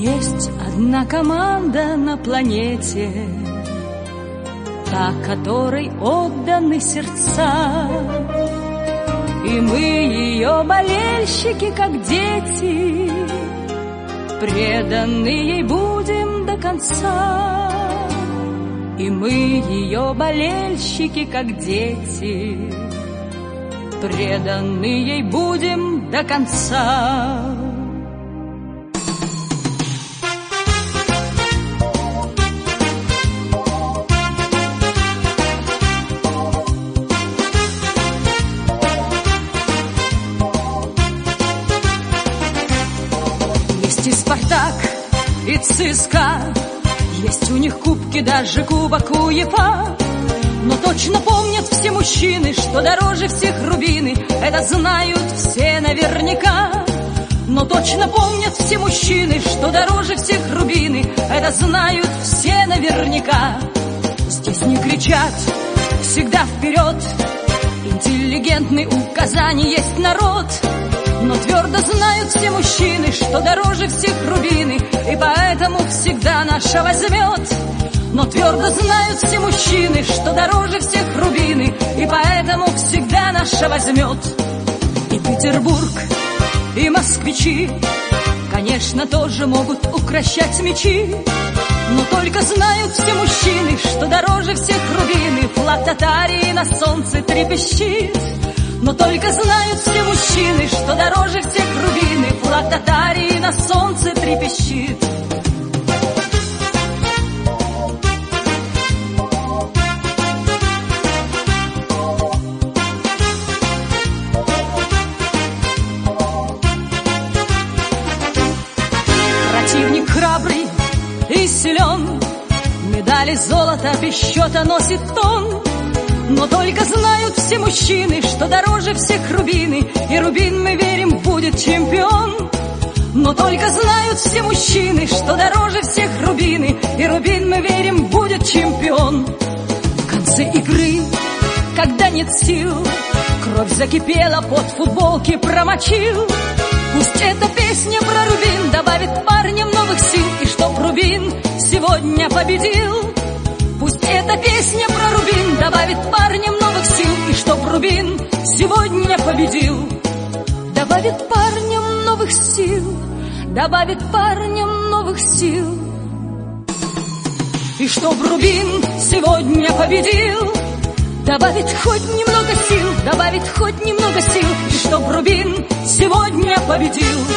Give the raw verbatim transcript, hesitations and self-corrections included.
Есть одна команда на планете, та, которой отданы сердца, и мы ее болельщики, как дети, преданы ей будем до конца. И мы ее болельщики, как дети, преданы ей будем до конца. Есть и Спартак, и ЦСКА, есть у них кубки, даже кубок УЕФА. Но точно помнят все мужчины, что дороже всех рубины, это знают все наверняка. Но точно помнят все мужчины, что дороже всех рубины, это знают все наверняка. Здесь не кричат, всегда вперед, интеллигентный у Казани есть народ. Но твердо знают все мужчины, что дороже всех рубины, и поэтому всегда наша возьмет. Но твердо знают все мужчины, что дороже всех рубины, и поэтому всегда наша возьмет. И Петербург, и москвичи, конечно, тоже могут укрощать мечи. Но только знают все мужчины, что дороже всех рубины, флаг Татарии на солнце трепещит. Но только знают все мужчины, что дороже всех рубины, флаг Татарии на солнце трепещит. Противник храбрый и силен, медали золота без счета носит он. Но только знают все мужчины, что дороже всех рубины, и рубин, мы верим, будет чемпион. Но только знают все мужчины, что дороже всех рубины, и рубин, мы верим, будет чемпион. В конце игры, когда нет сил, кровь закипела, под футболки промочил. Пусть эта песня про рубин добавит парням новых сил, и чтоб рубин сегодня победил. Пусть эта песня про рубин добавит парням новых сил, и чтоб рубин сегодня победил. Добавит парням новых сил, добавит парням новых сил, и чтоб рубин сегодня победил. Добавит хоть немного сил, добавит хоть немного сил, и чтоб рубин сегодня победил.